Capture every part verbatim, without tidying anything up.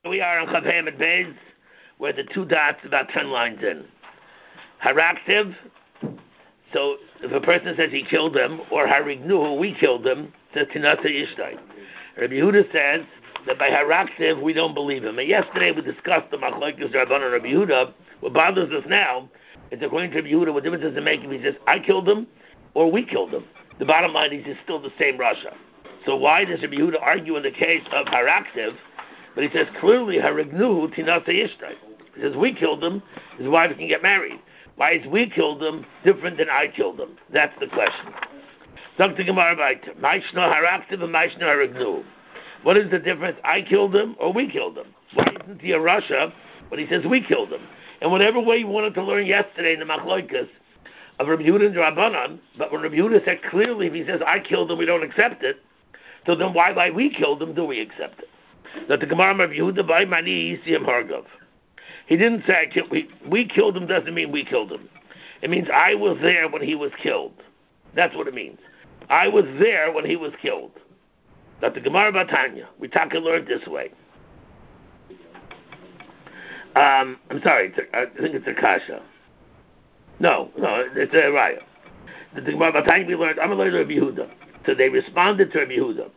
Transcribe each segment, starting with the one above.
We are on Chavayim at Beis, where the two dots about ten lines in. Haraktiv, so if a person says he killed him, or Harignu, we killed him, says Tinasa Ishtai. Rabbi Yehuda says that by Haraktiv, we don't believe him. And yesterday we discussed the Machlokes Rabban and Rabbi Yehuda. What bothers us now is according to Rabbi Yehuda, what difference does it make if he says, I killed him, or we killed him? The bottom line is he's still the same Rasha. So why does Rabbi Yehuda argue in the case of Haraktiv? But he says clearly Harignu Tinasa Ishtai. He says we killed him, his wife can get married. Why is we killed him different than I killed him? That's the question. What is the difference? I killed him or we killed him? Why isn't he a Rasha? But he says we killed him. And whatever way you wanted to learn yesterday in the Machlokes of Rabbi Yehuda and Rabbanan, but when Rabbi Yehuda said clearly, if he says I killed him, we don't accept it. So then why, like we killed him, do we accept it? That the Gemara of Rabbi Yehuda by Mani Yisiyam Hargov. He didn't say I killed, we, we killed him doesn't mean we killed him. It means I was there when he was killed. That's what it means. I was there when he was killed. That the Gemara Batanya, we talk and learn this way. Um, I'm sorry, it's a, I think it's a kasha. No, no, it's a raya. The Gemara Batanya we learned, I'm a learner of Yehuda. So they responded to Rabbi Yehuda.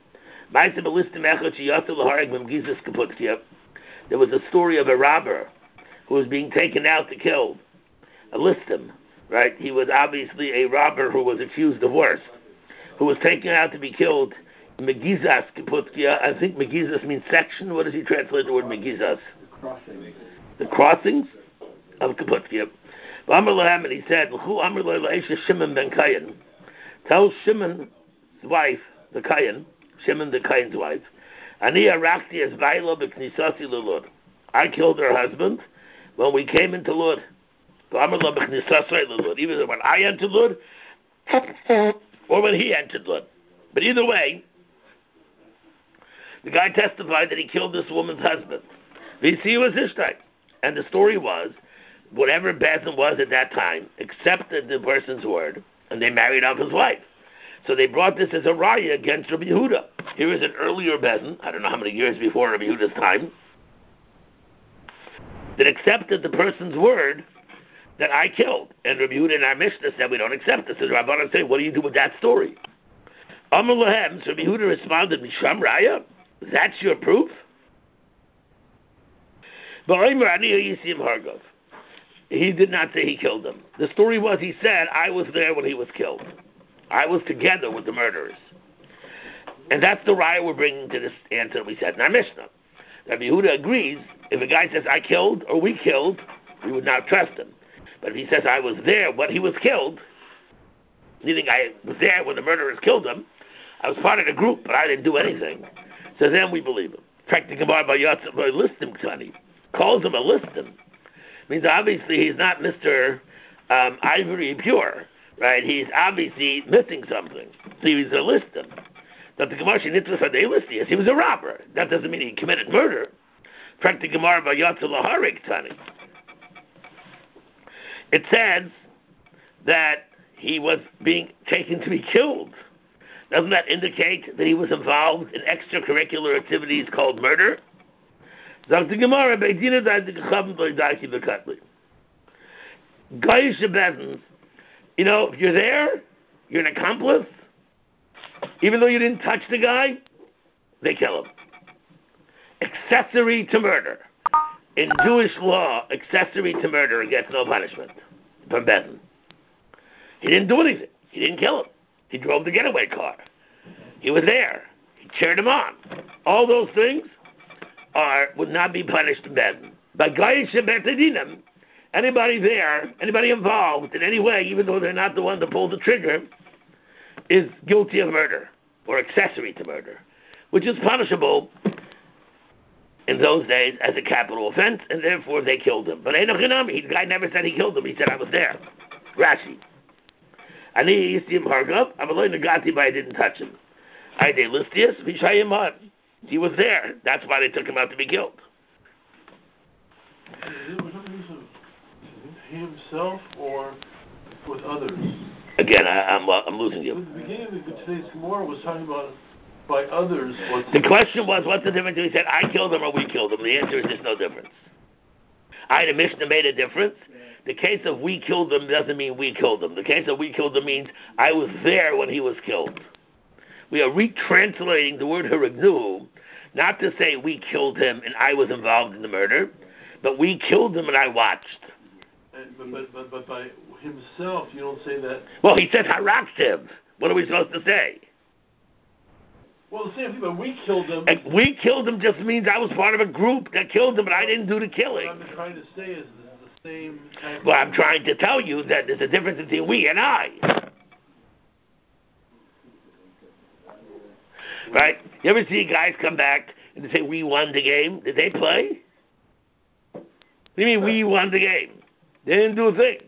There was a story of a robber who was being taken out to kill. A listim, right? He was obviously a robber who was accused of worse, who was taken out to be killed. Megizas Kaputkia. I think Megizas means section. What does he translate the word Megizas? The crossings. The crossings of Kaputkia. And he said, Shimon ben Kayan. Tell Shimon's wife, the Kayan, Shimon the Kayan's wife, Ani arakti es bailo b'knisasi l'lud. I killed her husband when we came into Lud. Either when I entered Lud or when he entered Lud. But either way, the guy testified that he killed this woman's husband. V'si was Ishtai. And the story was, whatever Bezin was at that time, accepted the person's word, and they married off his wife. So they brought this as a raya against Rabbi Yehuda. Here is an earlier Bezin, I don't know how many years before Rabbi Yehuda's time, that accepted the person's word that I killed. And Rabbi Yehuda in our Mishnah said, we don't accept this. So the Rabbanan say, what do you do with that story? Amar Lahem, so Rabbi Yehuda responded, Misham Raya? That's your proof? He did not say he killed him. The story was, he said, I was there when he was killed. I was together with the murderers. And that's the raya we're bringing to this answer we said in our Mishnah. Rabbi Yehuda agrees, if a guy says, I killed, or we killed, we would not trust him. But if he says, I was there when he was killed, meaning I was there when the murderers killed him, I was part of the group, but I didn't do anything, so then we believe him. In fact, the Gemara by Yatzim, by Listim Ktani, calls him a Listim. Means obviously he's not Mister Um, Ivory Pure, right? He's obviously missing something. So he's a Listim. That the Gemara Shenitzvah Fadei Listius, he was a robber. That doesn't mean he committed murder. In fact, the Gemara by Yatzim Laharik Ktani, it says that he was being taken to be killed. Doesn't that indicate that he was involved in extracurricular activities called murder? You know, if you're there, you're an accomplice, even though you didn't touch the guy, they kill him. Accessory to murder. In Jewish law, accessory to murder gets no punishment from Bezin. He didn't do anything. He didn't kill him. He drove the getaway car. He was there. He cheered him on. All those things are would not be punished in Bezin. But anybody there, anybody involved in any way, even though they're not the one that pulled the trigger, is guilty of murder or accessory to murder, which is punishable in those days as a capital offense, and therefore they killed him. But the guy never said he killed him. He said, I was there. Rashi. Ani Yisim Hargav, I'm alone Nagati, but I didn't touch him. I de Listius, Vishayimad. He was there. That's why they took him out to be killed. He himself or with others? Again, I, I'm uh, I'm losing you. The beginning of today's Gemara was talking about by others. What's the question was, what's the difference? He said, I killed him or we killed him. The answer is there's no difference. I, the Mishnah made a difference. The case of we killed him doesn't mean we killed him. The case of we killed him means I was there when he was killed. We are retranslating the word haragnu, not to say we killed him and I was involved in the murder, but we killed him and I watched. And, but, but, but, but by himself, you don't say that. Well, he said haraked him. What are we supposed to say? Well, the same thing, but we killed him. And we killed him just means I was part of a group that killed him, but I didn't do the killing. What I'm trying to say is the same. Well, I'm trying to tell you that there's a difference between we and I. Right? You ever see guys come back and they say, we won the game? Did they play? What do you mean we won the game? They didn't do a thing.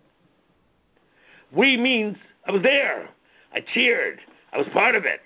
We means I was there. I cheered. I was part of it.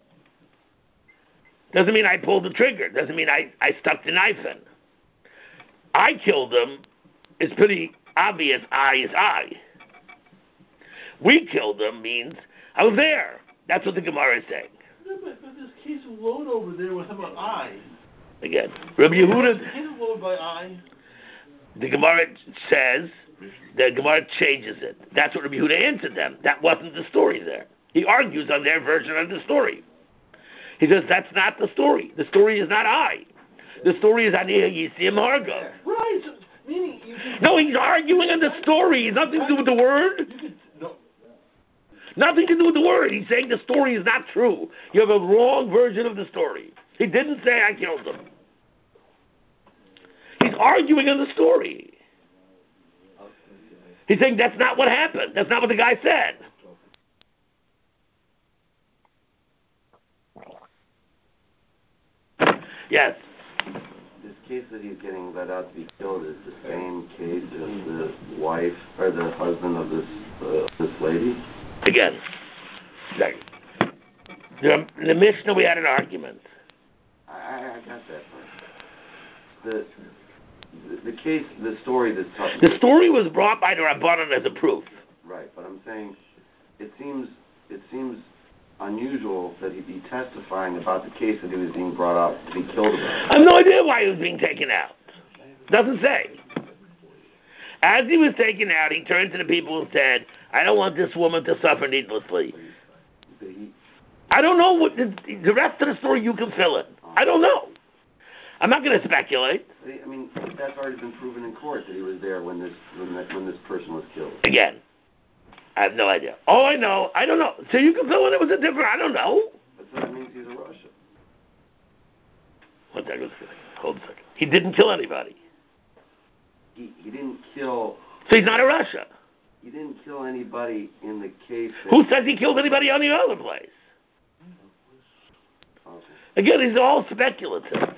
Doesn't mean I pulled the trigger. Doesn't mean I, I stuck the knife in. I killed him. It's pretty obvious I is I. We killed him means I was there. That's what the Gemara is saying. No, but, but this case of load over there was about I. Again, Rabbi Yehuda. The case of load by I. The Gemara says, the Gemara changes it. That's what Rabbi Yehuda answered them. That wasn't the story there. He argues on their version of the story. He says, that's not the story. The story is not I. The story is Aniyah Yisim Harga. Right. So, meaning you can, no, he's arguing on the story. It's nothing to do with the word. You can, no. Nothing to do with the word. He's saying the story is not true. You have a wrong version of the story. He didn't say I killed him. He's arguing on the story. He's saying that's not what happened. That's not what the guy said. Yes. This case that he's getting let out to be killed is the same case as the wife or the husband of this uh, this lady. Again, the, the Mishnah we had an argument. I, I got that part. The, the the case, the story that's talking. The story was brought by the Rabbanan as a proof. Right, but I'm saying it seems it seems. unusual that he'd be testifying about the case that he was being brought out to be killed about. I have no idea why he was being taken out. Doesn't say. As he was taken out, he turned to the people and said, I don't want this woman to suffer needlessly. He, I don't know what the, the rest of the story you can fill in. I don't know. I'm not going to speculate. I mean, that's already been proven in court that he was there when this when, that, when this person was killed. Again. I have no idea. Oh, I know. I don't know. So you can fill in it with a different. I don't know. But that means he's a Russian. One second. Hold a second. He didn't kill anybody. He he didn't kill. So he's not a Russia. He didn't kill anybody in the case. That Who says he killed anybody on the other place? Okay. Again, it's all speculative.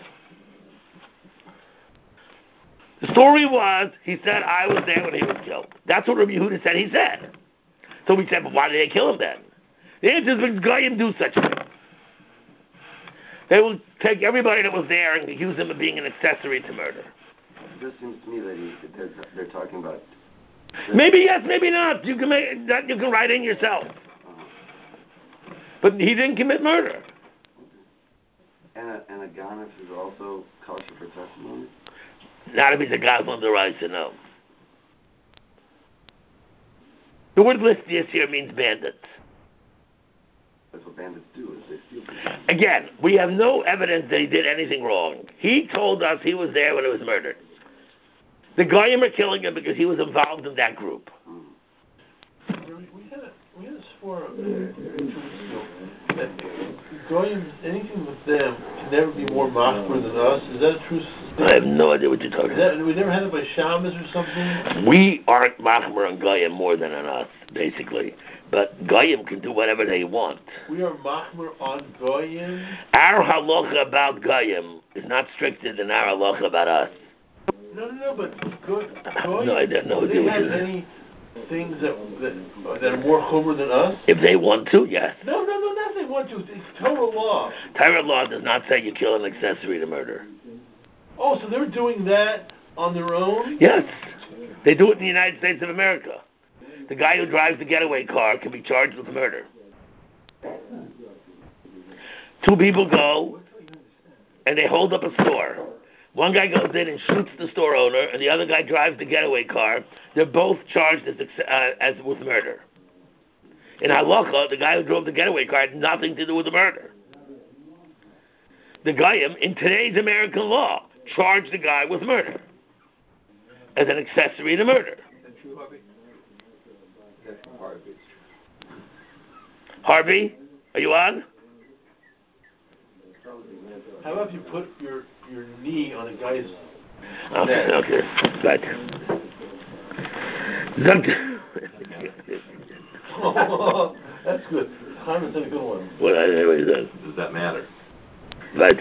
The story was he said I was there when he was killed. That's what Rabbi Yehuda said. He said. So we said, but why did they kill him then? The answer is because Goyim do such a thing. They will take everybody that was there and accuse him of being an accessory to murder. It just seems to me that he, they're, they're talking about. Maybe yes, maybe not. You can make that. You can write in yourself. Uh-huh. But he didn't commit murder. And a, and a ganef is also kosher for testimony? Not if he's a Goslin Deraisa, no. The word listius here means bandits. That's what bandits do, is they steal from people. Again, we have no evidence that he did anything wrong. He told us he was there when it was murdered. The Goyim are killing him because he was involved in that group. Mm. We had a, we had a spore uh, two weeks ago that Goyim, anything with them can never be more machmer than us. Is that a true statement? I have no idea what you're talking That, about. we never had it by shamas or something? We aren't machmer on Goyim more than on us, basically. But Goyim can do whatever they want. We are machmer on Goyim? Our halacha about Goyim is not stricter than our halacha about us. No, no, no, but Go- I have Goyim, no idea. No do idea they what have you're any things that, that, that are more chomer than us? If they want to, yes. No, no, no, not they want to. It's Torah law. Torah law does not say you kill an accessory to murder. Oh, so they're doing that on their own? Yes. They do it in the United States of America. The guy who drives the getaway car can be charged with murder. Two people go and they hold up a store. One guy goes in and shoots the store owner, and the other guy drives the getaway car. They're both charged as, uh, as with murder. In halacha, the guy who drove the getaway car had nothing to do with the murder. The Goyim, in today's American law, charged the guy with murder as an accessory to murder. Harvey, are you on? How about if you put your your knee on a guy's Okay, neck? okay, right. Oh, that's good. Simon's a good one. What what is that? Does that matter? Right.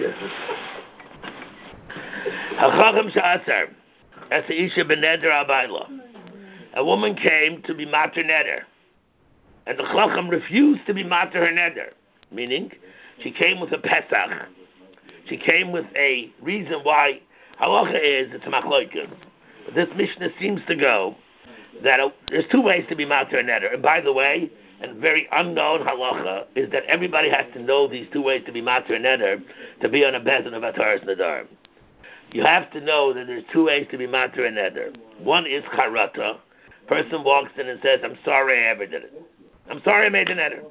Hachacham sha'asar, as the isha beneder abayla. A woman came to be mater neder, and the chacham refused to be mater her neder. Meaning, she came with a pesach. She came with a reason why. Halacha is it's a machlokas. But this Mishnah seems to go that a, there's two ways to be mater and neder. And by the way, a very unknown halacha is that everybody has to know these two ways to be mater and neder to be on a bezin of ataras nadar. You have to know that there's two ways to be mater and neder. One is charata. Person walks in and says, "I'm sorry I ever did it. I'm sorry I made the neder.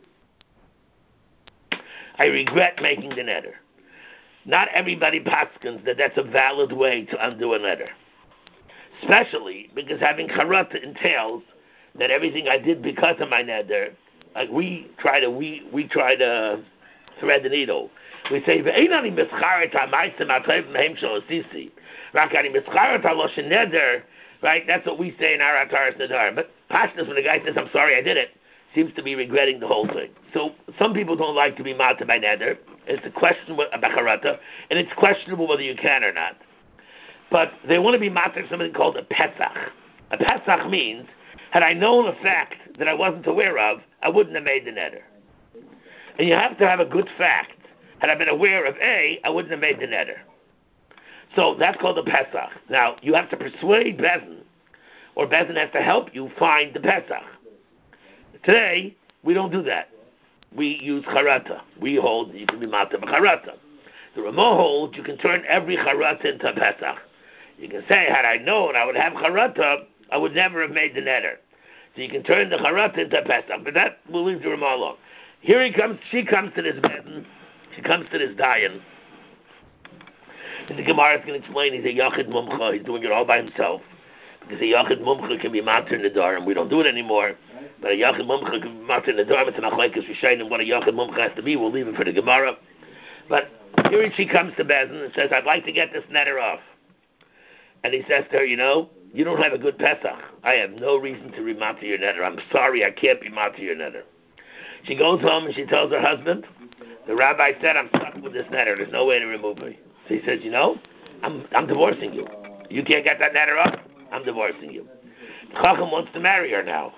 I regret making the neder." Not everybody paskins that that's a valid way to undo a neder. Especially because having charata entails that everything I did because of my neder, like we try to we we try to thread the needle. We say ve'einani mischaret ha'maisim ha'toiv mehem shalosisi, rakani mischaret ha'loshen neder. Right, that's what we say in our ataras nadar. But pashtas, when the guy says I'm sorry I did it, seems to be regretting the whole thing. So some people don't like to be matzah by neder. It's a question about charata, and it's questionable whether you can or not. But they want to be matzah something called a pesach. A pesach means, had I known a fact that I wasn't aware of, I wouldn't have made the neder. And you have to have a good fact. Had I been aware of A, I wouldn't have made the neder. So that's called a pesach. Now, you have to persuade Bezin, or Bezin has to help you find the pesach. Today, we don't do that. We use charata. We hold you can be matzah b'charata. The Ramah holds you can turn every charata into a pesach. You can say, had I known I would have charata, I would never have made the neder. So you can turn the charata into a pesach. But that, we'll leave the Ramah alone. Here he comes, she comes to this Bezin, she comes to this dayan. And the Gemara is going to explain he's a yachid mumcha, he's doing it all by himself. Because a yachid mumcha can be matzah in the dar, and we don't do it anymore. But a yachid mumcha can be matzah in the dar, it's an achlaikas rishayin, and what a yachid mumcha has to be, we'll leave it for the Gemara. But here she comes to Bezin and says, I'd like to get this neder off. And he says to her, you know, you don't have a good Pesach. I have no reason to be matzah your neder. I'm sorry, I can't be matzah your neder. She goes home and she tells her husband, the rabbi said I'm stuck with this neder. There's no way to remove me. So he says, you know, I'm I'm divorcing you. You can't get that neder off? I'm divorcing you. Chacham wants to marry her now.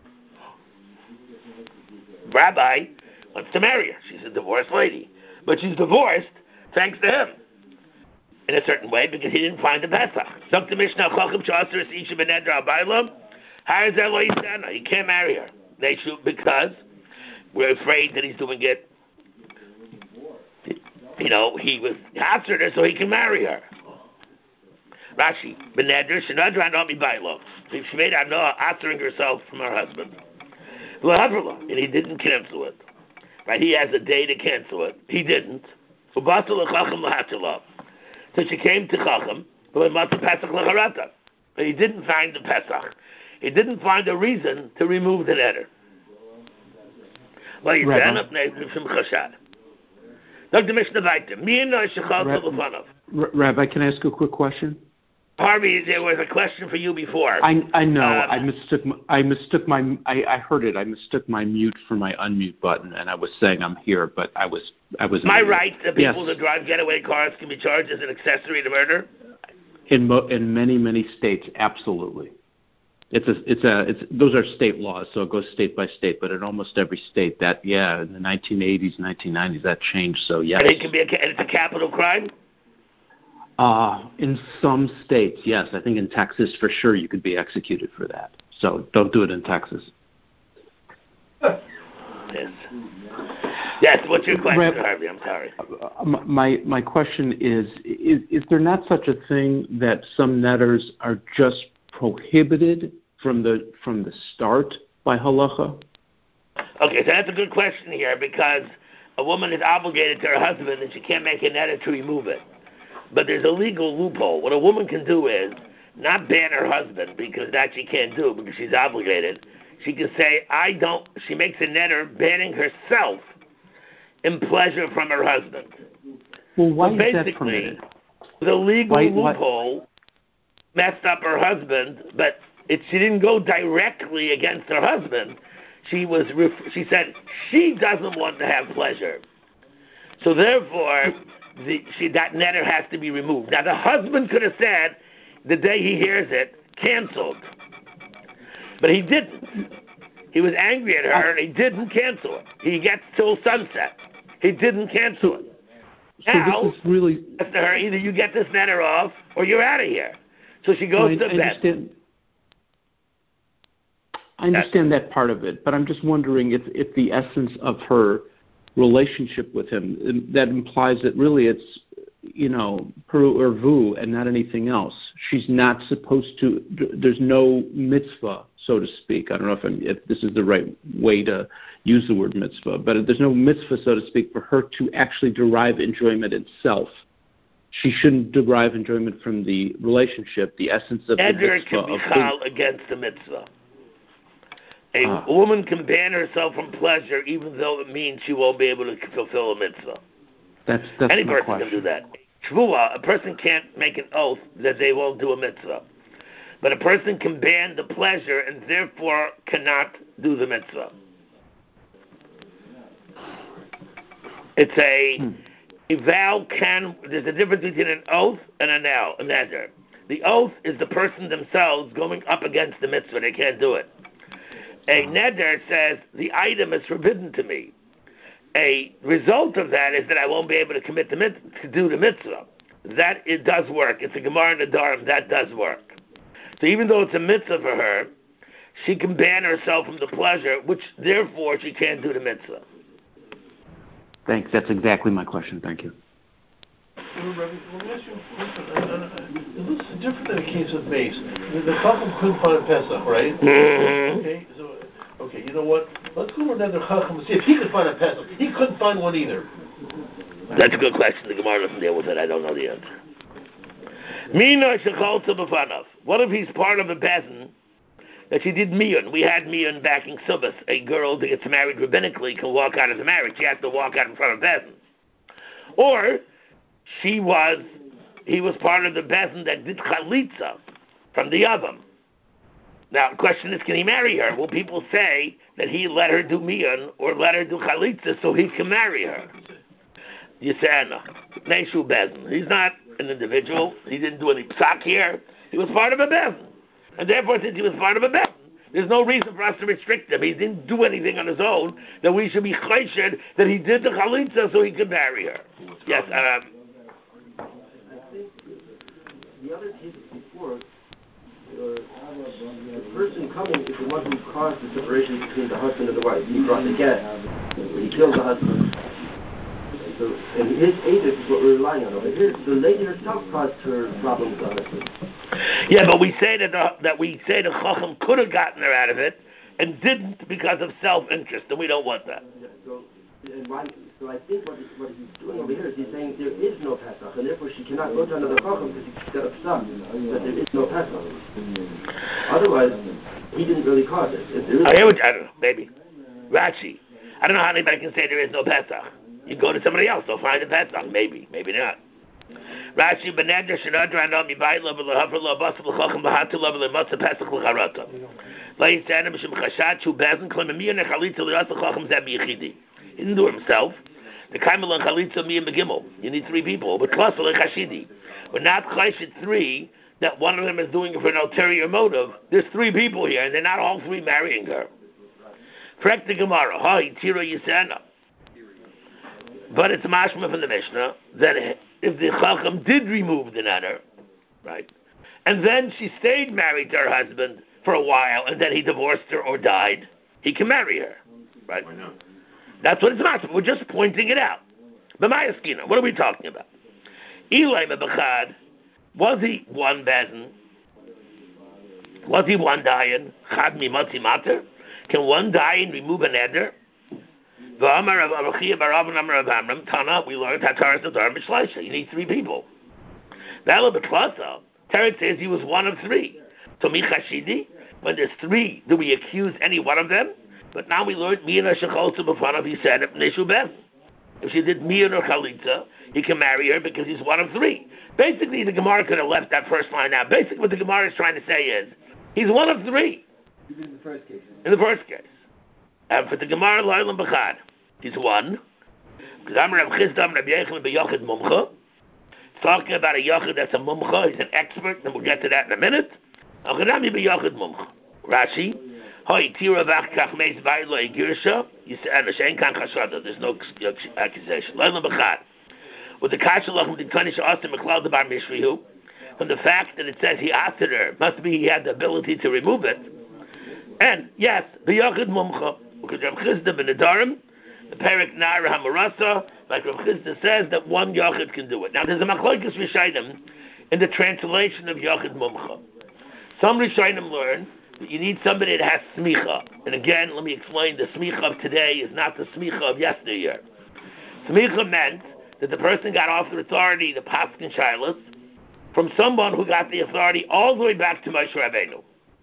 Rabbi wants to marry her. She's a divorced lady. But she's divorced thanks to him. In a certain way, because he didn't find the Pesach. Doctor Mishnah, Chacham Shasar is Isha Benedra Abaylam. How is that lo yisana? He can't marry her. They shoot because we're afraid that he's doing it. You know, he was answered her so he can marry her. Rashi, Benedra Shenadra Nami Bailo. She made Anoah answering herself from her husband. And he didn't cancel it. Right? He has a day to cancel it. He didn't. So she came to Chacham, but he didn't find the Pesach. He didn't find a reason to remove the neder. Well, you stand up from Chashad. Doctor Mishnah Vaiter, Rabbi, can I ask a quick question? Harvey, there was a question for you before. I I know. Um, I mistook. My, I mistook my. I, I heard it. I mistook my mute for my unmute button, and I was saying I'm here, but I was. I was. Am I right that people yes. that drive getaway cars can be charged as an accessory to murder? In mo- in many many states, absolutely. It's a. It's a. It's those are state laws, so it goes state by state. But in almost every state, that yeah, in the nineteen eighties, nineteen nineties, that changed. So yes. And it can be. A, and it's a capital crime. Uh, in some states, yes. I think in Texas, for sure, you could be executed for that. So don't do it in Texas. Yes. Yes, what's your question, Reb, Harvey? I'm sorry. My my question is, is: Is there not such a thing that some netters are just prohibited from the from the start by halacha? Okay, so that's a good question here, because a woman is obligated to her husband and she can't make a netter to remove it. But there's a legal loophole. What a woman can do is not ban her husband, because that she can't do because she's obligated. She can say, I don't, she makes a netter banning herself in pleasure from her husband. Well, why so is basically, that permitted? The legal why, loophole why? messed up her husband, but it, she didn't go directly against her husband. She was. She said she doesn't want to have pleasure, so therefore, the, she, that netter has to be removed. Now, the husband could have said, the day he hears it, canceled, but he didn't. He was angry at her, and he didn't cancel it. He gets till sunset. He didn't cancel it. So now, this is really to her, either you get this netter off, or you're out of here. So she goes well, I, to bed. I understand, I understand that part of it, but I'm just wondering if, if the essence of her relationship with him, that implies that really it's, you know, peru or vu and not anything else. She's not supposed to, there's no mitzvah, so to speak. I don't know if, I'm, if this is the right way to use the word mitzvah, but there's no mitzvah, so to speak, for her to actually derive enjoyment itself. She shouldn't derive enjoyment from the relationship, the essence of the mitzvah. Eder can be chal against the mitzvah. A ah. woman can ban herself from pleasure even though it means she won't be able to fulfill a mitzvah. That's, that's Any my person question. can do that. Shvuah, a person can't make an oath that they won't do a mitzvah. But a person can ban the pleasure and therefore cannot do the mitzvah. It's a, hmm. a vow can, there's a difference between an oath and a now, a neder. The oath is the person themselves going up against the mitzvah. They can't do it. A neder says, the item is forbidden to me. A result of that is that I won't be able to commit the mitzvah, to do the mitzvah. That, it does work. It's a Gemara in the Dharam, that does work. So even though it's a mitzvah for her, she can ban herself from the pleasure, which therefore she can't do the mitzvah. Thanks. That's exactly my question. Thank you. Well, Rabbi, let me ask you a question. It looks different than a case of mace. The Chacham couldn't find Pesach, right? Mm-hmm. Okay, so, okay, you know what? Let's go over to the Chacham and see if he could find a Pesach. He couldn't find one either. That's a good question. The Gemara doesn't deal with it. I don't know the answer. Mina shechol tzabafanav. What if he's part of a bezin that she did miyun? We had miyun back in Subbas. A girl that gets married rabbinically can walk out of the marriage. She has to walk out in front of bezin. Or she was, he was part of the bezin that did chalitza from the Yavam. Now, the question is, can he marry her? Well, people say that he let her do miyun or let her do chalitza so he can marry her. Yisana, Neshu bezin. He's not an individual. He didn't do any psak here. He was part of a bezin. And therefore, since he was part of a bezin, there's no reason for us to restrict him. He didn't do anything on his own that we should be chayshid that he did the chalitza so he could marry her. Yes, um... The other cases before, uh, the person coming is the one who caused the separation between the husband and the wife. He brought the get, he killed the husband. So, and his agent is what we're relying on over here. The lady herself caused her problems with the husband. Yeah, but we say that the, that we say the Chacham could have gotten her out of it and didn't because of self-interest, and we don't want that. Yeah, so, and why, so I think what, what he's doing over here is he's saying there is no Pesach, and therefore she cannot go to another Chacham because he's got upset that there is no Pesach. Otherwise, he didn't really cause it. If there is I, hear what, I don't know, maybe. Rashi. I don't know how anybody can say there is no Pesach. You go to somebody else, they'll find a Pesach. Maybe, maybe not. Rashi, Beneder, Shenadra, Anami, Baila, V'lehavra, L'abasa, L'chacham, B'hatu, L'abasa, Pesach, L'charata. L'yitzana, Mishim Chashat, Shu Bezin, Klemamir, Nechalitza, L'yasa, Chacham, Zeb, Yechidi. He didn't do it himself. The Kaimel and Chalitza, Miyam, Begimel. You need three people. But Klasel and Chashidi. We're not Chayshit three, that one of them is doing it for an ulterior motive. There's three people here, and they're not all three marrying her. Correct the Gemara. Hi, Tira Yisana. But it's mashma from the Mishnah that if the Chacham did remove the neder, right, and then she stayed married to her husband for a while, and then he divorced her or died, he can marry her, right? Why not? That's what it's not. We're just pointing it out. B'mayaskina, what are we talking about? Ilay Mebachad, was he one Bezin? Was he one Dayan? Chad Mimotzi Mater? Can one Dayan remove an Eder? V'amar of Arachia Barav and Amar of Amram, Tana, we learned Hataras Nadar Mishleisha. You need three people. V'ala B'Tlasa, Teretz says he was one of three. So Michashidi, when there's three, do we accuse any one of them? But now we learned Mina Shecholza B'Fanav, he said, Nishu Bezin. If she did Mina or Chalitza, he can marry her because he's one of three. Basically, the Gemara could have left that first line out. Basically, what the Gemara is trying to say is, he's one of three. In the first case. In the first case. And for the Gemara, Loilam B'chad, he's one. Because I'm Rav Chizdam, Rav Yechon, B'Yochid Mumcha. Talking about a Yochid that's a Mumcha, he's an expert, and we'll get to that in a minute. Al-Ghadami B'Yochid Mumcha. Rashi, Hoi Tira Vach Kach Meis Vaylo Egirsha, and Hashem Kan Chashada, there's no accusation. Loilam B'chad. With the Kashalach, the Tanish Austin, McLeod, the Bar Mishrihu, from the fact that it says he asked her, must be he had the ability to remove it. And yes, the Yachid Mumcha, because Rav Chizda ben Nedarim, the Perik Nara Hamarasa, like Rav Chizda says, that one Yachid can do it. Now there's a Machlokes Rishayim in the translation of Yachid Mumcha. Some Rishayim learn that you need somebody that has smicha. And again, let me explain, the smicha of today is not the smicha of yesteryear. Smicha meant that the person got off the authority, the Paskin Shilas, from someone who got the authority all the way back to Moshe Rabbeinu.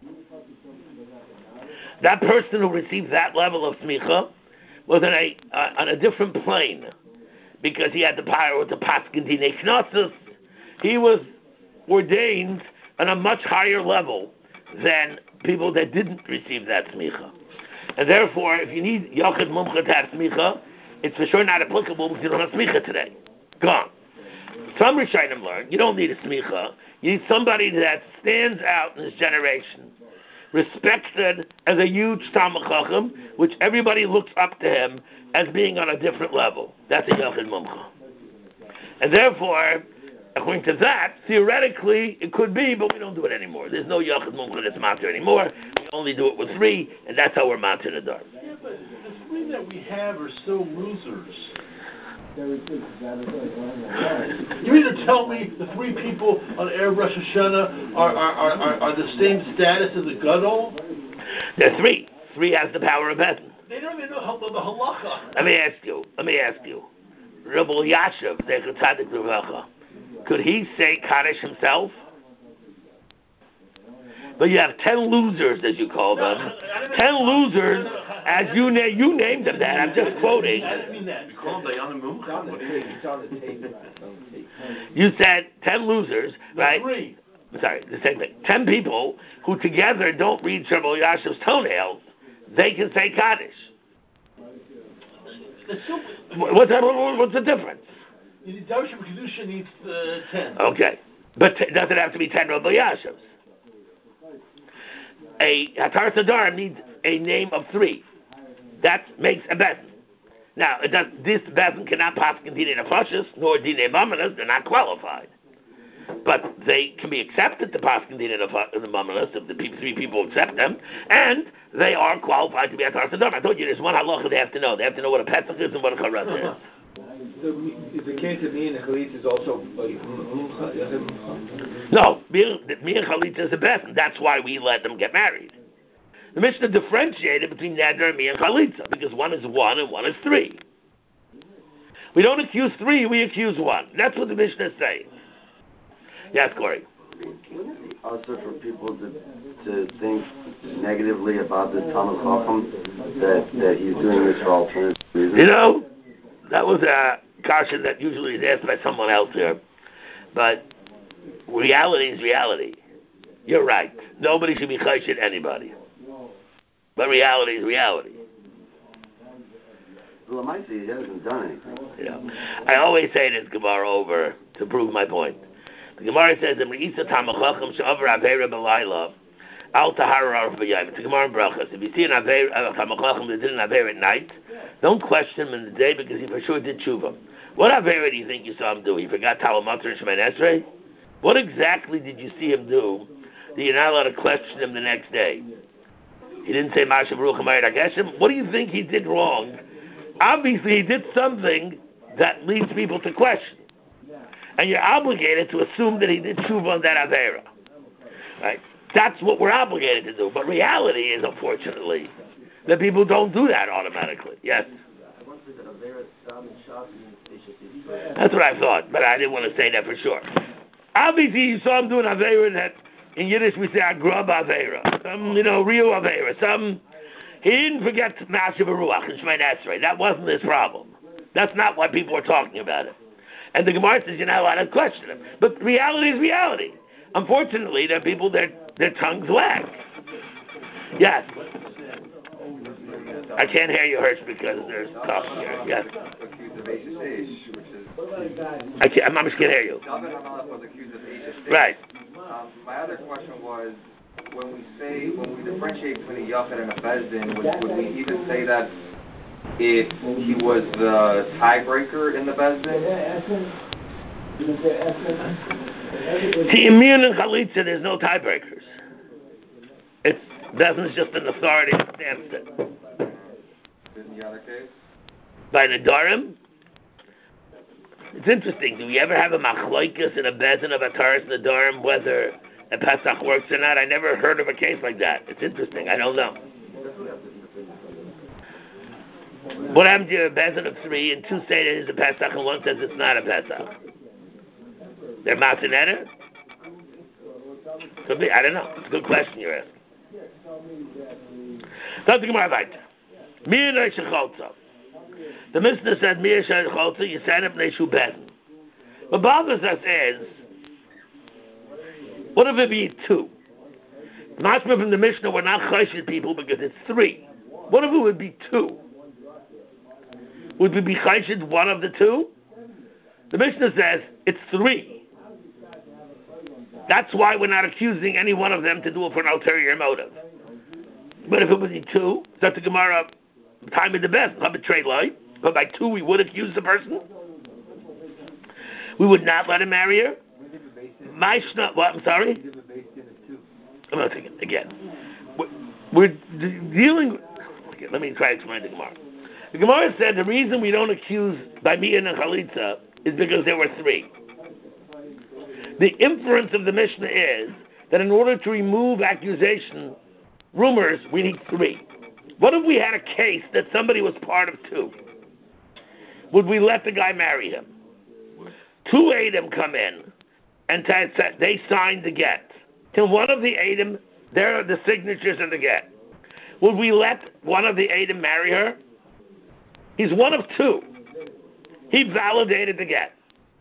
That person who received that level of smicha was on a uh, on a different plane, because he had the power with the Paskin Dinei Knossos. He was ordained on a much higher level than people that didn't receive that smicha. And therefore, if you need Yochid Mumcha to have smicha, it's for sure not applicable because you don't have smicha today. Gone. Some Rishonim learn you don't need a smicha. You need somebody that stands out in his generation, respected as a huge Talmid Chacham, which everybody looks up to him as being on a different level. That's a Yochid Mumcha. And therefore, according to that, theoretically, it could be, but we don't do it anymore. There's no Yochid Mumcha that's matter anymore. We only do it with three, and that's how we're matter in the dark. Yeah, but the three that we have are still losers. You mean to tell me the three people on Erev Rosh Hashanah are, are, are, are, are the same status as the Gadol? There are three. Three has the power of heaven. They don't even know how the halacha. Let me ask you. Let me ask you. Rabbi Yashiv, Zecher Tzadik L'Vracha, could he say Kaddish himself? But you have ten losers, as you call them. No, ten losers, as you na- you named them that. I'm just quoting. I didn't mean that. You call them Dayanim Mumcha? You said ten losers, right? Three. Sorry, the same thing. Ten people who together don't read Shabbat Yashiv's toenails, they can say Kaddish. What's, that, what's the difference? Darshan Kedusha needs uh, ten. Okay. But t- does it have to be ten Rabbi Yashivs? A Hataras Nedarim needs a name of three. That makes a bezin. Now, it does, this bezin cannot pass Dinei Nefashos nor Dinei Mamanas. They're not qualified, but they can be accepted to pass Dinei Mamanas if the people, three people accept them, and they are qualified to be Hataras Nedarim. I told you there's one halacha they have to know. They have to know what a Pesach is and what a Charaz is. So, is the case of me and Chalitza is also like No, me, me and Chalitza is a bezin. That's why we let them get married. The Mishnah differentiated between Neder and me and Chalitza, because one is one and one is three. We don't accuse three, we accuse one. That's what the Mishnah is saying. Yes, Corey. Wouldn't it be also for people to to think negatively about the Talmid Chacham that, that he's doing this for alternative reasons? You know, that was a caution that usually is asked by someone else here. But reality is reality. You're right. Nobody should be chayshit anybody. But reality is reality. Well, I might say he hasn't done anything. You know, I always say this Gemara over to prove my point. The Gemara says, "If Al Tahara B'Yayim." It's a Gemara in Brachos. If you see an Talmid Chacham that did an Aver at night, don't question him in the day because he for sure did tshuva. What Aver do you think you saw him do? He forgot Talmud Matzah and Shemoneh Esrei? What exactly did you see him do that you're not allowed to question him the next day? He didn't say Masha Baruch HaMayir HaGeshem. What do you think he did wrong Obviously, he did something that leads people to question. And you're obligated to assume that he did tshuva on that avera. Right? That's what we're obligated to do. But reality is, unfortunately, that people don't do that automatically. Yes? That's what I thought, but I didn't want to say that for sure. Obviously, you saw him doing avera that, in Yiddish we say agrab avera. Some, you know, real avera. Some, he didn't forget Mashiv Ruach and Shemay Esrei. That wasn't his problem. That's not why people are talking about it. And the Gemara says you're not allowed to question him. But reality is reality. Unfortunately, there are people, their, their tongues wag. Yes. I can't hear you, Hirsch, because there's talk here. Yes. I can't, I'm, I just can't hear you. Right. Um, my other question was, when we say, when we differentiate between a Yachid and a Bezdin, would, would we even say that if he was the tiebreaker in the Bezdin? See, in Mir and Chalitza, there's no tiebreakers. It's Bezdin is just an authority that stands it. In the other case? By the Darim? It's interesting. Do we ever have a machloikas in a Bezdin of a Taurus and the Darim, whether a Pesach works or not? I never heard of a case like that. It's interesting. I don't know. What happens to a Bezdin of three, and two say that it's a Pesach, and one says it's not a Pesach? They're Masineder? Could be. I don't know. It's a good question you're asking. That's the Gemara weiter. Mir no shecholza. The Mishnah said, Mir shecholza, you sign up Neshu Bezdin. What bothers us is, what if it be two? Mashma from the Mishnah, we're not choshed people because it's three. What if it would be two? Would we be choshed one of the two? The Mishnah says it's three. That's why we're not accusing any one of them to do it for an ulterior motive. But if it would be two, that's the Gemara time of the best. Not betray light. But by two, we would accuse the person. We would not let him marry her. My shna, what? I'm sorry. I'm not thinking again. We're, we're dealing. Okay, let me try to explain the Gemara. The Gemara said the reason we don't accuse by Mian and Chalitza is because there were three. The inference of the Mishnah is that in order to remove accusation, rumors, we need three. What if we had a case that somebody was part of two? Would we let the guy marry him? Two Adam come in, and they signed the get. To one of the Adam, there are the signatures of the get. Would we let one of the Adam marry her? He's one of two. He validated the get.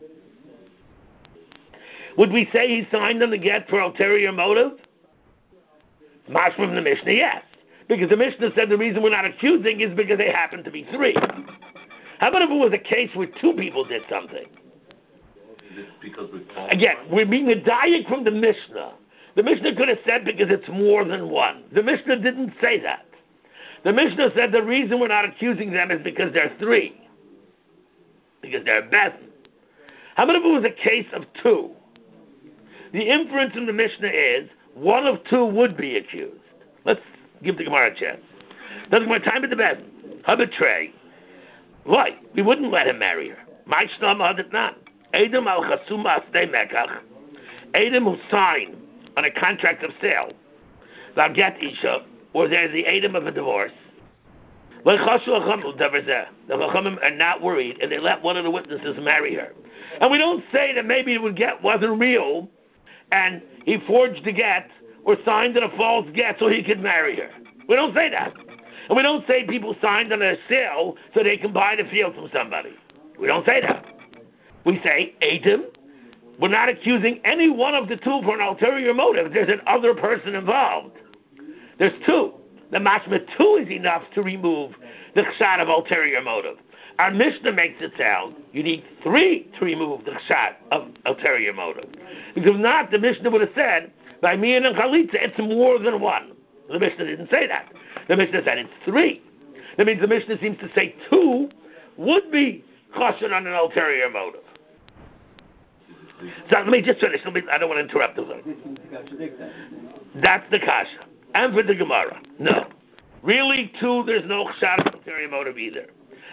Would we say he signed on the get for ulterior motive? Mashma from the Mishnah, yes. Because the Mishnah said the reason we're not accusing is because they happen to be three. How about if it was a case where two people did something? Because we're Again, we're being a diet from the Mishnah. The Mishnah could have said because it's more than one. The Mishnah didn't say that. The Mishnah said the reason we're not accusing them is because they're three. Because they're best. How about if it was a case of two? The inference in the Mishnah is one of two would be accused. Let's give the Gemara a chance. Doesn't my time at the best. How betray? Why? We wouldn't let him marry her. My shnam had it not. Adam al chasuma astei mekach. Adam who signed on a contract of sale. Thou get isha, or there's the Adam of a divorce. The Chachamim are not worried, and they let one of the witnesses marry her. And we don't say that maybe the get wasn't real, and he forged the get, or signed on a false get so he could marry her. We don't say that. And we don't say people signed on a sale so they can buy the field from somebody. We don't say that. We say, Adam, we're not accusing any one of the two for an ulterior motive. There's an other person involved. There's two. The mashma two is enough to remove the chshad of ulterior motive. Our Mishnah makes it sound you need three to remove the chshad of ulterior motive. Because if not, the Mishnah would have said, by me and Chalitza, it's more than one. The Mishnah didn't say that. The Mishnah said it's three. That means the Mishnah seems to say two would be chassid on an ulterior motive. So let me just finish. Let me, I don't want to interrupt the thing. That's the kasha. And for the Gemara, no. Really, two, there's no chashad of ulterior motive either.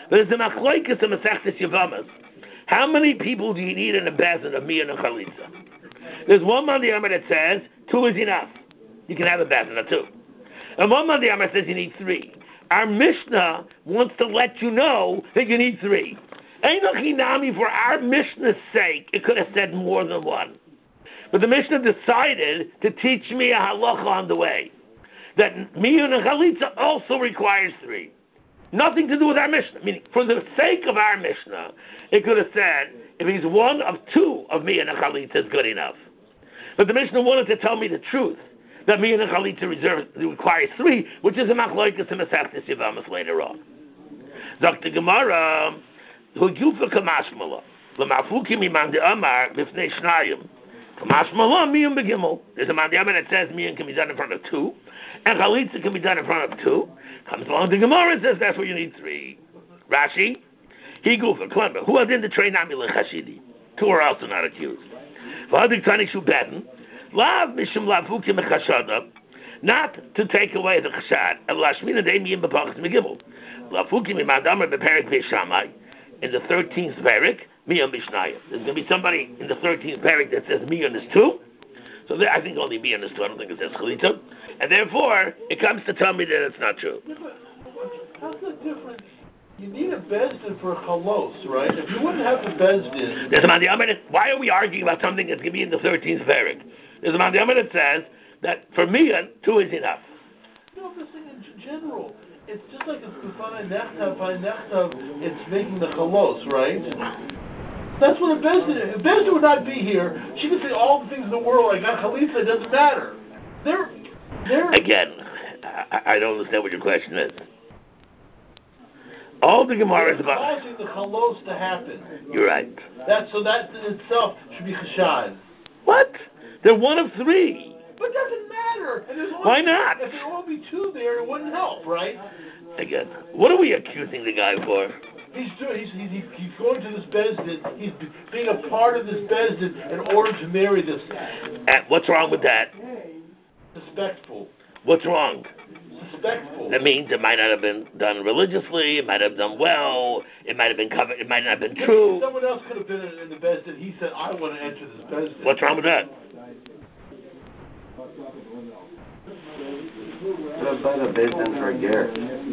But it's a machloikas and Masechtas Yavamas. How many people do you need in a bezin of Miyun and Chalitza? There's one Mandiyama that says two is enough. You can have a bezin of two. And one Mandiyama says you need three. Our Mishnah wants to let you know that you need three. Einochinami, for our Mishnah's sake, it could have said more than one. But the Mishnah decided to teach me a halacha on the way. That Miyun and Chalitza also requires three. Nothing to do with our Mishnah. Meaning, for the sake of our Mishnah, it could have said, if he's one of two of Miyun and Chalitza, is good enough. But the Mishnah wanted to tell me the truth, that Miyun and Chalitza reserve, requires three, which is a machloikas and Masechtas Yavamas later on. Doctor Gemara, who Yufa Kamashmala, Lamafuki Miman de Amar, Bifnei Shnayim, Kamashmala, Miyun Begimel. There's a Mandiyama that says Miyun can be done in front of two, and Chalitza can be done in front of two. Comes along to Gemara and says that's where you need three. Rashi, he Gufa, Klemba, who are in the train Nami Lechashidi. Two are also not accused. Vadik Tani Shubetin, Lav Mishum Lavuki Mechashada, not to take away the Chashad, and Lashmina De Miyim Bepachas Megimel. Lavuki Mimadamar Beperik Beishamai, in the thirteenth Perik, Miyam Bishnayim. There's going to be somebody in the thirteenth Perik that says Miyam is two. So there, I think only Miyam is two. I don't think it says Chalitza. And therefore, it comes to tell me that it's not true. Yeah, but how's the difference? You need a bezdin for a chalos, right? If you wouldn't have the bezdin... There's a Mandiyama. Why are we arguing about something that's going to be in the thirteenth Perik? There's a Mandiyama that says that for Miyam, two is enough. No, I'm just saying in general. It's just like it's B'fanei Nechtav, B'fanei Nechtav, it's making the chalos, right? That's what a bezdin is. If bezdin would not be here, she could say all the things in the world, like that chalitza, it doesn't matter. They're... They're, Again, I, I don't understand what your question is. All the Gemara is about causing the chalos to happen. You're right. That so that in itself should be chashad. What? They're one of three. But it doesn't matter. And there's only, Why not? If there will be two there, it wouldn't help, right? Again, what are we accusing the guy for? He's doing. He's, he's he's going to this bezdin. He's being a part of this bezdin in order to marry this. And what's wrong with that? Suspectful. What's wrong? Suspectful. That means it might not have been done religiously. It might have done well. It might have been covered. It might not have been true. Someone else could have been in the bezdin. He said, "I want to enter this bezdin." What's wrong with that? Just by the bezdin for a ger.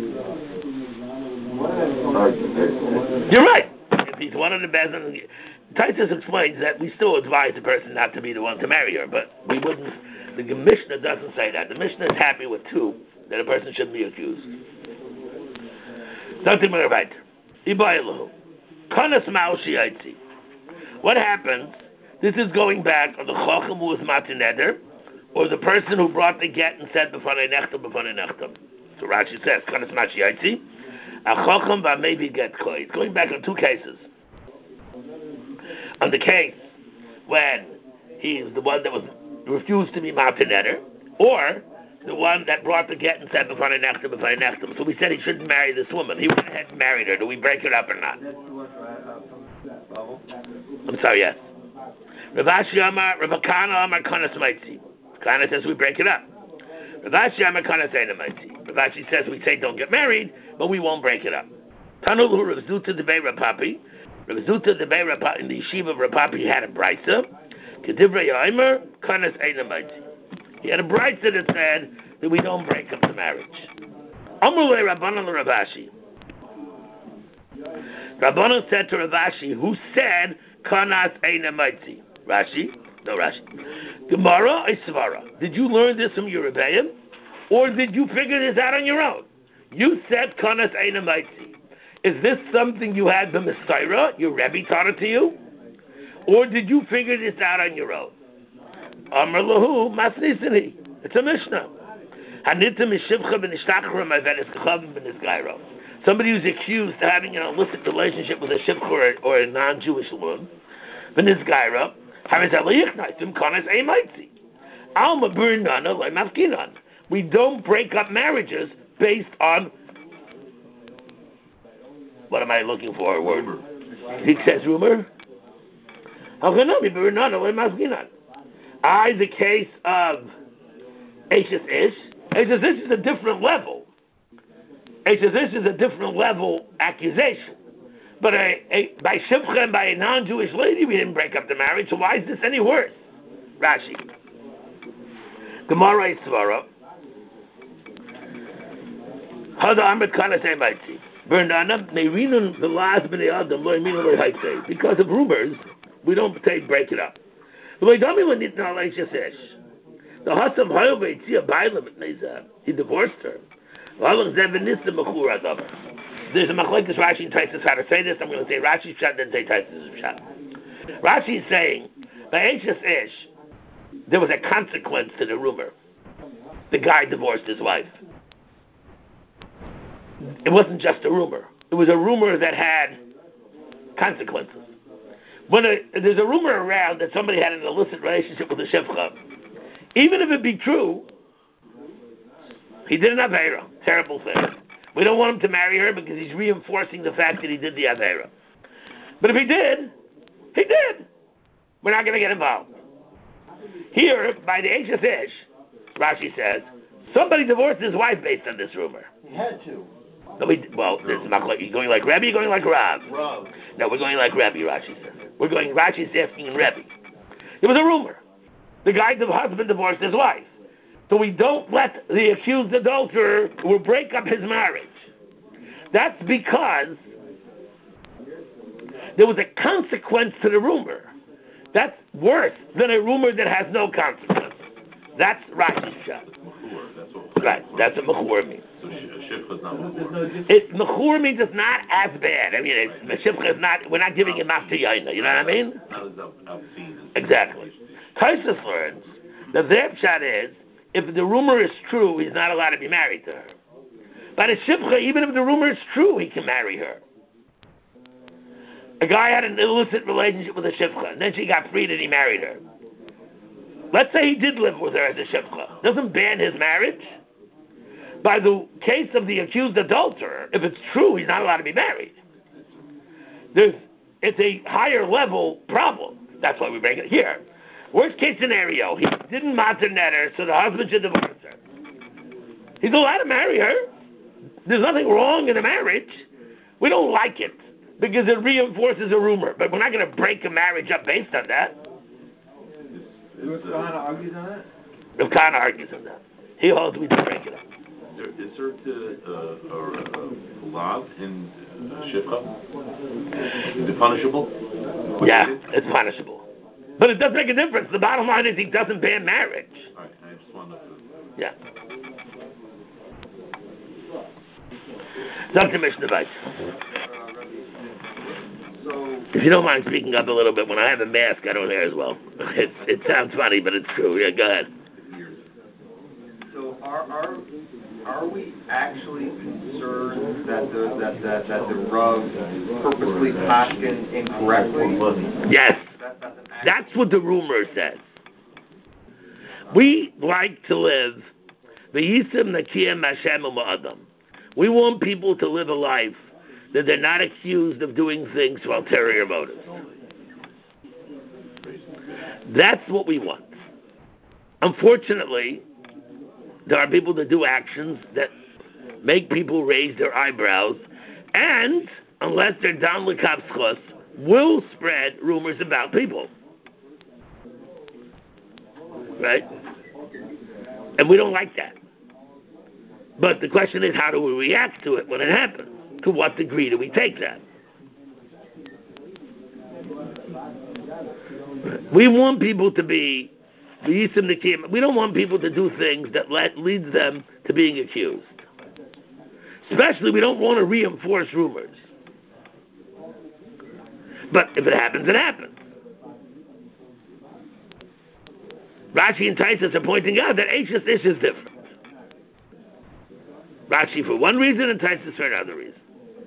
You're right. If he's one of the bezdin, Titus explains that we still advise the person not to be the one to marry her, but we wouldn't. The Mishnah doesn't say that. The Mishnah is happy with two, that a person shouldn't be accused. Something more right. Ibayilahu. Kanas Ma'oshi Aitzi. What happens? This is going back on the Chacham who was Matineder, or the person who brought the get and said B'fanei Nechtam, B'fanei Nechtam. So Rashi says, Kanas Ma'oshi Aitzi. A Chacham va maybe get Koi. It's going back on two cases. On the case when he's the one that was refused to be Matineder, or the one that brought the get and said B'fanei Nechtam, B'fanei Nechtam. So we said he shouldn't marry this woman. He went ahead and married her. Do we break it up or not? I'm sorry, yes. Rav Ashi Amar, Rav Kana Amar Kanas Maitzi. Kana says we break it up. Rav Ashi Amar Kanas Eina Maitzi. Rav Ashi says we say don't get married, but we won't break it up. Tanulu Rav Zuta Debei Rapapi. Rav Zuta Debei Rapapi, in the yeshiva of Rapapi, had a brisa. Kedivrei Yomer Kanas Eina Maitzi. He had a brisa that said that we don't break up the marriage. Amrulei Rabbanan Rav Ashi. Rabbanan said to Rav Ashi, who said Kanas Eina Maitzi. Rashi? No, Rashi. Gemara Isvara. Did you learn this from your Rebbeim? Or did you figure this out on your own? You said Kanas Eina Maitzi. Is this something you had from Messiah? Your Rebbe taught it to you? Or did you figure this out on your own? Amar lahu masnisini. It's a Mishnah. Hanita mishivcha b'nishtachra ma'venis k'chavim b'nisgairo. Somebody who's accused of having an illicit relationship with a shivcha or, or a non-Jewish woman, b'nisgairo, we don't break up marriages based on, what am I looking for? A word? He says rumor. I, the case of Ashes Ish, Ashes Ish is a different level. He says this is a different level accusation. But a, a, by Shivcha and by a non-Jewish lady, we didn't break up the marriage, so why is this any worse? Rashi. Gemara Yitzvara. Hada Amrit Kana Teimaitzi. Bernana, Meirinun Velaz B'nei Adam, Lo Yeminu Lo Haitei. Because of rumors, we don't take break it up. The Hassam Hayel Veitzia Bailam Neiza. He divorced her. There's a machlokes Rashi and Taisus how to say this. I'm going to say Rashi's pshat, then say Taisus' pshat. Rashi is saying, by Eishes Ish, there was a consequence to the rumor. The guy divorced his wife. It wasn't just a rumor. It was a rumor that had consequences. When a, there's a rumor around that somebody had an illicit relationship with a shivcha, even if it be true, he did an aveira. Terrible thing. We don't want him to marry her because he's reinforcing the fact that he did the aveira. But if he did, he did. We're not going to get involved. Here, by the Eishes Ish, Rashi says, somebody divorced his wife based on this rumor. He had to. No, we, well, this is not like, you're going like Rebbe, you're going like Rav. Rav. No, we're going like Rebbe, Rashi says. We're going, Rashi's asking Rebbe. It was a rumor. The guy, the husband divorced his wife. So we don't let the accused adulterer will break up his marriage. That's because there was a consequence to the rumor. That's worse than a rumor that has no consequence. That's Rashi's shot. Right, that's what Mechur means. So Shivcha is not Mechur. It Mechur means it's not as bad. I mean, it's, Shivcha is not. We're not giving him after Yaina. You know what I mean? Exactly. Taisus learns that their pshat is if the rumor is true, he's not allowed to be married to her. But a Shivcha, even if the rumor is true, he can marry her. A guy had an illicit relationship with a Shivcha, and then she got freed and he married her. Let's say he did live with her as a Shivcha. Doesn't ban his marriage. By the case of the accused adulterer, if it's true, he's not allowed to be married. There's, it's a higher level problem. That's why we bring it here. Worst case scenario, he didn't matzah net her, so the husband should divorce her. He's allowed to marry her. There's nothing wrong in a marriage. We don't like it because it reinforces a rumor. But we're not going to break a marriage up based on that. Rav Kahana argues on that? Rav Kahana argues on that. He holds we to break it up. Is there, is there to, uh, or uh, law in uh, Shivcha? Is it punishable? Yeah, it's punishable. But it does make a difference. The bottom line is he doesn't ban marriage. All right, I just wanted to... Yeah. Doctor Mishnah Weiss. So, If you don't mind speaking up a little bit, when I have a mask, I don't hear as well. It, it sounds funny, but it's true. Yeah, go ahead. so are are are we actually concerned that the that that, that the Rav purposely paskin incorrectly? Yes. That, that's, an act- That's what the rumor says. We like to live v'yisim nakiyem Hashem u'ma'adam. We want people to live a life that they're not accused of doing things for ulterior motives. That's what we want. Unfortunately, there are people that do actions that make people raise their eyebrows, and unless they're down l'kavschos, will spread rumors about people. Right? And we don't like that. But the question is, how do we react to it when it happens? To what degree do we take that? We want people to be, we don't want people to do things that let, leads them to being accused. Especially, we don't want to reinforce rumors. But if it happens, it happens. Rashi and Taisus are pointing out that Eishes Ish is different. Rashi for one reason and Taisus for another reason.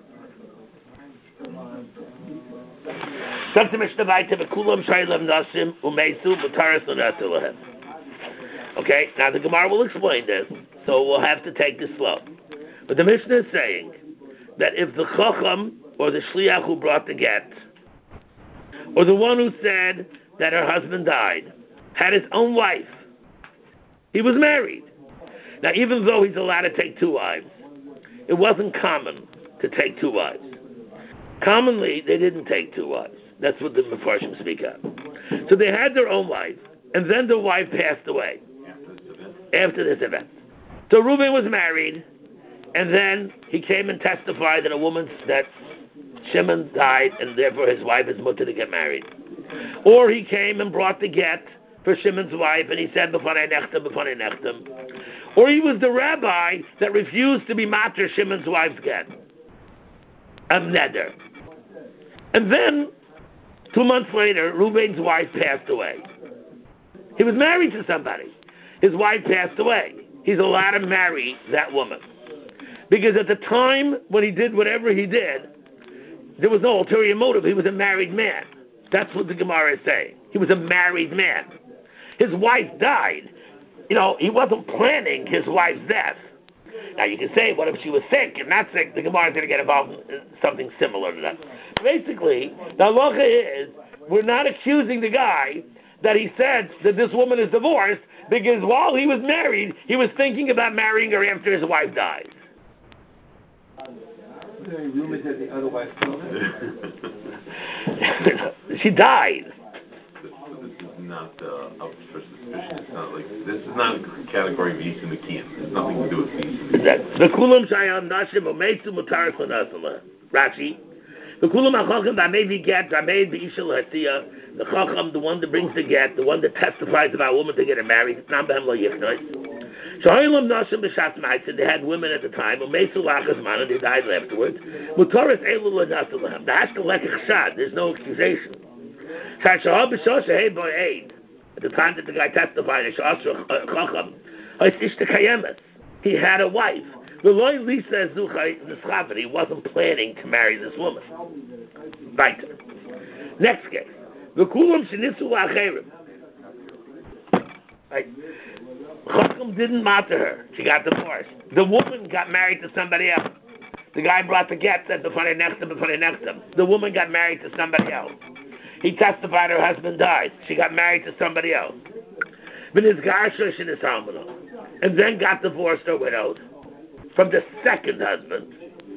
Okay, now the Gemara will explain this, so we'll have to take this slow. But the Mishnah is saying that if the Chacham or the Shliach who brought the get, or the one who said that her husband died, had his own wife, he was married. Now, even though he's allowed to take two wives, it wasn't common to take two wives. Commonly, they didn't take two wives. That's what the Mefarshim speak of. So they had their own wife, and then the wife passed away after this event. So Reuben was married, and then he came and testified that a woman, that Shimon died, and therefore his wife is mutter to get married. Or he came and brought the get for Shimon's wife, and he said, B'fanei nechtam, b'fanei nechtam. Or he was the rabbi that refused to be mater Shimon's wife's get. A neder. And then, two months later, Reuben's wife passed away. He was married to somebody. His wife passed away. He's allowed to marry that woman. Because at the time when he did whatever he did, there was no ulterior motive. He was a married man. That's what the Gemara is saying. He was a married man. His wife died. You know, he wasn't planning his wife's death. Now you can say, what if she was sick and not sick? The Gemara is going to get involved in something similar to that. Basically, the halacha is, we're not accusing the guy that he said that this woman is divorced because while he was married, he was thinking about marrying her after his wife died. Any rumors that the other wife killed her? She died. This, this is not uh, up for suspicion. It's not like this is not a category of Yis and Mekiyim. It has nothing to do with Yis. Rashi. The Kulam HaChacham that made the get, that made the Isha L'Hatiyah, the Chacham, the one that brings the get, the one that testifies about a woman to get her married. It's not Behem Lo Yichnoi. Shahilam Nashim B'Shat Ma'atzah, they had women at the time, Umesu Lachas Mana, they died afterwards. Mutaris Elu L'Nasa L'Hem. The Hashkel Lekach Shad, there's no accusation. Shashahah B'Shah Shehei Bo Eid. At the time that the guy testified, Shashah Chacham, Hais Ishta Kayemes. He had a wife. He wasn't planning to marry this woman. Right. Next case. Right. Chacham didn't matter her. She got divorced. The woman got married to somebody else. The guy brought the get, said b'fanei nechtam, b'fanei nechtam. The woman got married to somebody else. He testified her husband died. She got married to somebody else. And then got divorced or widowed from the second husband,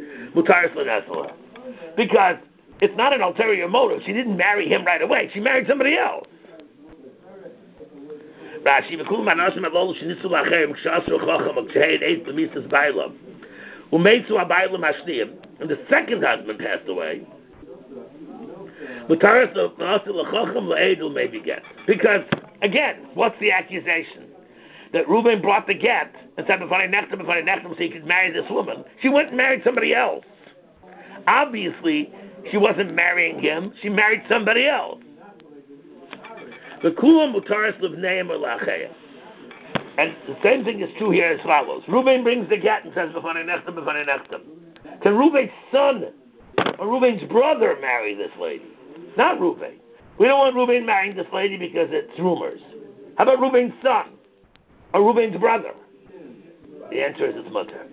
because it's not an ulterior motive. She didn't marry him right away. She married somebody else. Rashi, and the second husband passed away. Because, again, what's the accusation? That Reuben brought the get and said, b'fanei nechtam, b'fanei nechtam, so he could marry this woman. She went and married somebody else. Obviously, she wasn't marrying him. She married somebody else. The kulam mutaris livneim or lacheya. And the same thing is true here as follows. Reuben brings the get and says, b'fanei nechtam, b'fanei nechtam. Can Reuben's son or Reuben's brother marry this lady? Not Reuben. We don't want Reuben marrying this lady because it's rumors. How about Reuben's son? Or Reuben's brother? The answer is it's mutter.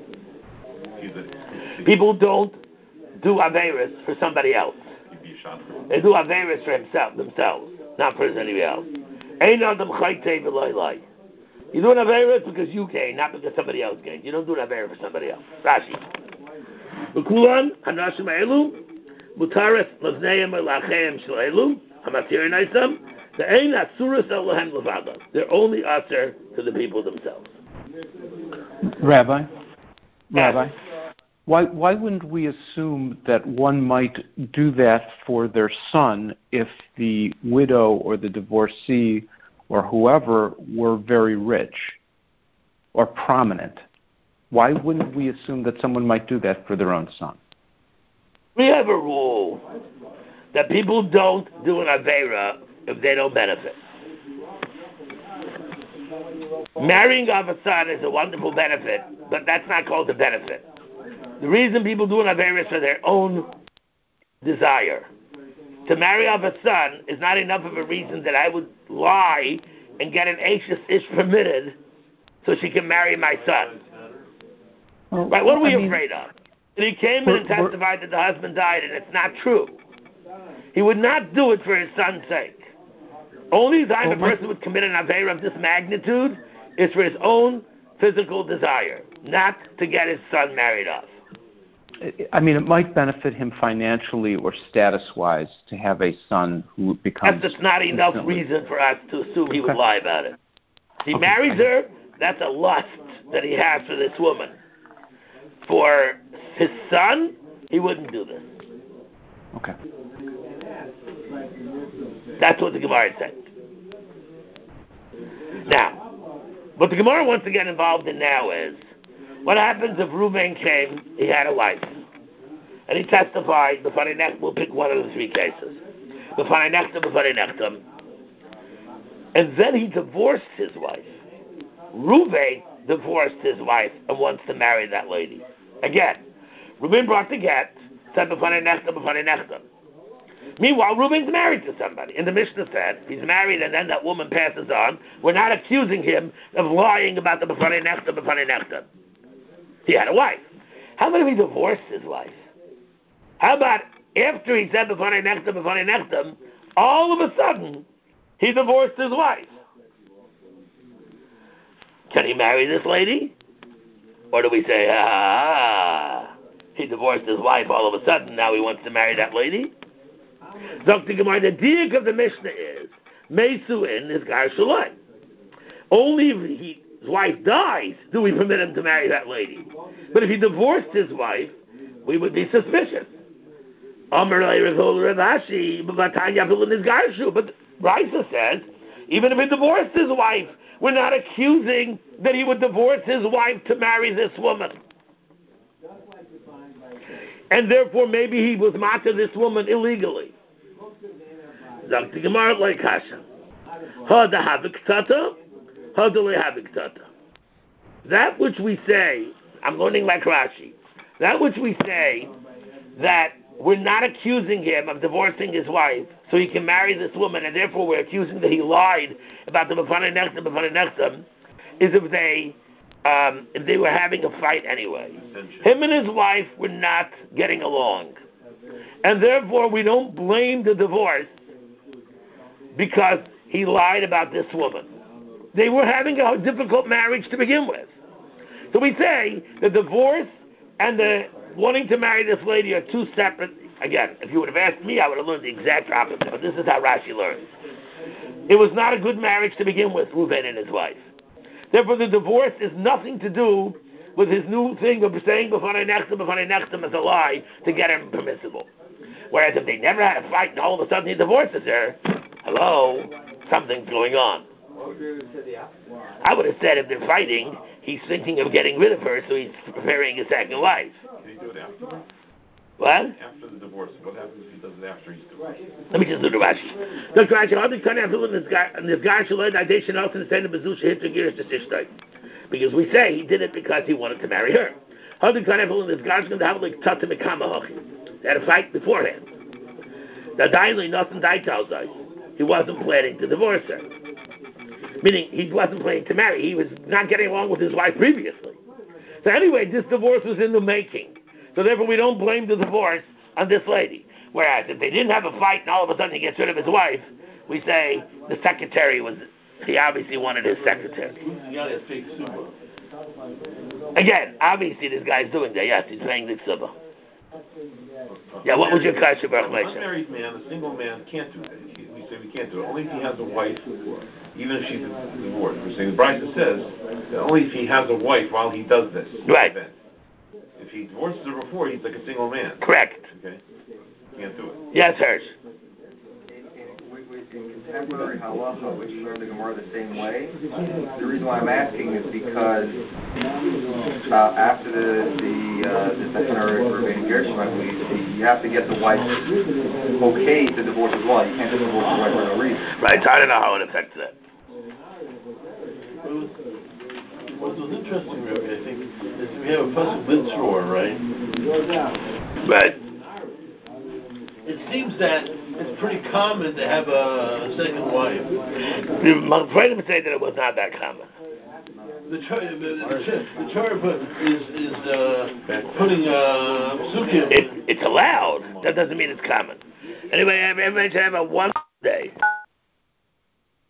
People don't do Averis for somebody else. They do Averis for himself, themselves, not for anybody else. You do an Averis because you gain, not because somebody else gained. You don't do an Averis for somebody else. Rashi. B'kulan hanashim elu mutaris lavneim lacheim shleelu hamatir naisam. They're only usher to the people themselves. Rabbi, Yes. Rabbi, why why wouldn't we assume that one might do that for their son if the widow or the divorcee or whoever were very rich or prominent? Why wouldn't we assume that someone might do that for their own son? We have a rule that people don't do an Aveira if they don't benefit. Marrying off a son is a wonderful benefit, but that's not called a benefit. The reason people do an Aveira is for their own desire. To marry off a son is not enough of a reason that I would lie and get an Ashes Ish permitted so she can marry my son. Well, right? What are we I mean, afraid of? And he came in and testified that the husband died, and it's not true. He would not do it for his son's sake. Only time well, a person would commit an Aveira of this magnitude is for his own physical desire, not to get his son married off. I mean, it might benefit him financially or status-wise to have a son who becomes... That's just not enough instantly. reason for us to assume he would Okay. lie about it. If he Okay. marries her, that's a lust that he has for this woman. For his son, he wouldn't do this. Okay. That's what the Gemara said. Now, what the Gemara wants to get involved in now is, what happens if Reuben came, he had a wife, and he testified, b'fanei nechtam, we'll pick one of the three cases, b'fanei nechtam, b'fanei nechtam, and then he divorced his wife. Reuben divorced his wife and wants to marry that lady. Again, Reuben brought the get, said b'fanei nechtam, b'fanei nechtam. Meanwhile, Reuben's married to somebody. And the Mishnah said, he's married and then that woman passes on. We're not accusing him of lying about the b'fanei nechtam, b'fanei nechtam. He had a wife. How about if he divorced his wife? How about after he said b'fanei nechtam, b'fanei nechtam, all of a sudden, he divorced his wife? Can he marry this lady? Or do we say, ah, he divorced his wife all of a sudden, now he wants to marry that lady? Doctor Gemara, the diak of the Mishnah is, Meisuin is Gar Shalai. Only if he, his wife dies do we permit him to marry that lady. But if he divorced his wife, we would be suspicious. Amar Rav Ashi, but Raisa says, even if he divorced his wife, we're not accusing that he would divorce his wife to marry this woman. And therefore, maybe he was mata this woman illegally. Doctor Gemara like Hashem. Hada haviktata, hada lehaviktata. That which we say, I'm learning like Rashi. That which we say that we're not accusing him of divorcing his wife so he can marry this woman, and therefore we're accusing that he lied about the b'fanei nechtam, b'fanei nechtam, is if they um, if they were having a fight anyway. Him and his wife were not getting along, and therefore we don't blame the divorce because he lied about this woman. They were having a difficult marriage to begin with. So we say the divorce and the wanting to marry this lady are two separate. Again, if you would have asked me, I would have learned the exact opposite, but this is how Rashi learns. It was not a good marriage to begin with, Reuben and his wife. Therefore, the divorce is nothing to do with his new thing of saying b'fanei nechtam, b'fanei nechtam as a lie to get him permissible. Whereas if they never had a fight and all of a sudden he divorces her, hello, something's going on. I would have said if they're fighting, he's thinking of getting rid of her, so he's preparing a second wife. Can he do it after? What? After the divorce. What happens if he does it after he's divorced? Let me just do the Rashi. Look, Rashi, how did Kana have this guy, and this guy should learn identity else and send the Bezusha hit to Girish to Sishtay? Because we say he did it because he wanted to marry her. How did Kana have this guy's going to have like Tata Mikama Hochi? They had a fight beforehand. The Daily, nothing Dai tells us. He wasn't planning to divorce her. Meaning, he wasn't planning to marry. He was not getting along with his wife previously. So anyway, this divorce was in the making. So therefore, we don't blame the divorce on this lady. Whereas, if they didn't have a fight and all of a sudden he gets rid of his wife, we say the secretary was, he obviously wanted his secretary. Again, obviously this guy's doing that. Yes, he's paying the ksuba. Yeah, what was your kasha, Baruch An Moshe? unmarried man, a single man, can't do that. We say we can't do it. Only if he has a wife, even if she's divorced. We're saying the Brisa says that only if he has a wife while he does this Right. event. If he divorces her before, he's like a single man. Correct. Okay? Can't do it. Yes, Hirsch. In contemporary halacha, which learn the Gemara the same way, the reason why I'm asking is because uh, after the the uh, the secondary Reuben Gershon, I believe, you have to get the wife okay to divorce as well. You can't just divorce the wife for no reason. Right, so I don't know how it affects that. What was interesting, Rabbi, I think, is we have a pasuk mitzvah, right? Right. It seems that it's pretty common to have a second wife. I'm afraid to say that it was not that common. The Torah, the, the, the Torah is is uh, putting uh, psukim. It, it's allowed. That doesn't mean it's common. Anyway, everybody should have a one day.